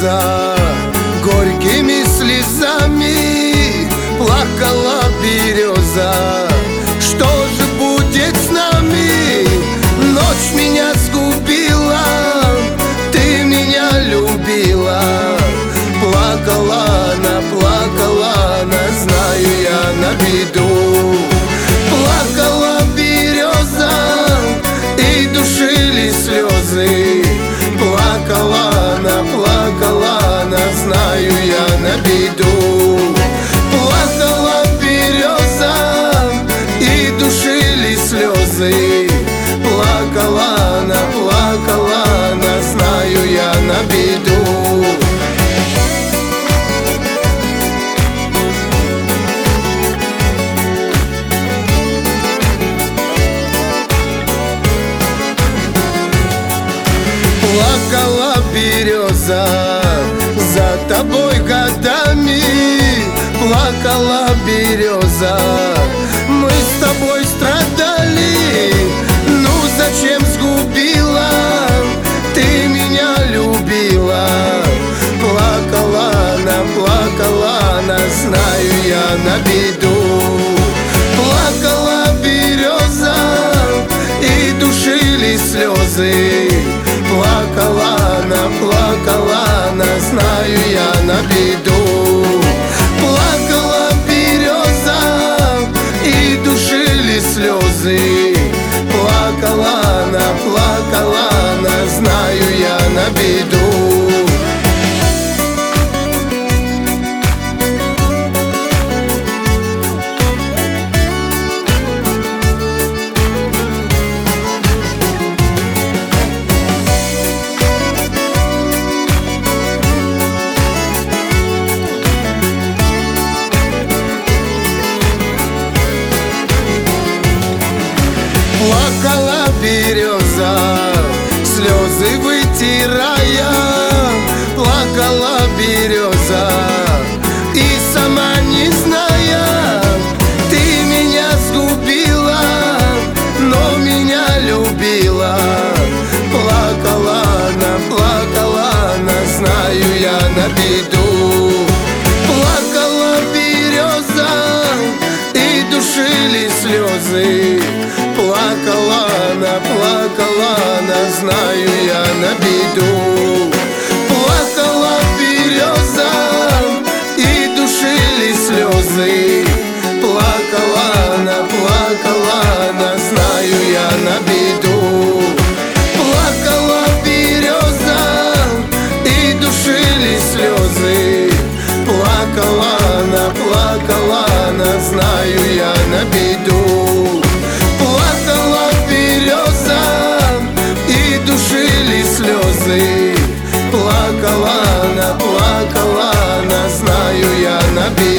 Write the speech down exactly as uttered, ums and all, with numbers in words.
береза, горькими слезами плакала береза. Что же будет с нами? Ночь меня сгубила, ты меня любила. Плакала она, плакала она, знаю я на беду. Плакала береза, и душили слезы. Плакала она, плакала она, знаю я на беду. Плакала береза, и душили слезы. Плакала она, плакала она, знаю я на беду. Плакала береза за тобой годами. Плакала береза, мы с тобой страдали. Ну зачем сгубила? Ты меня любила. Плакала она, плакала она, знаю я на беду. Плакала береза, и душили слезы. Плакала она, плакала она, знаю я на беду. Плакала береза, и душили слезы. Плакала она, плакала она, знаю я на беду. Плакала береза, слезы вытирая. Плакала береза, и сама не зная. Ты меня сгубила, но меня любила. Плакала она, плакала она, знаю я на беду. Плакала береза, и душили слезы. Плакала она, плакала она, знаю я на беду. Плакала береза, и душили слезы. Плакала она, плакала она, знаю я на беду. Плакала береза, и душили слезы. Плакала она, плакала она, знаю я на беду. Плакала береза, и душили слезы. Плакала она, плакала она, знаю я на беду.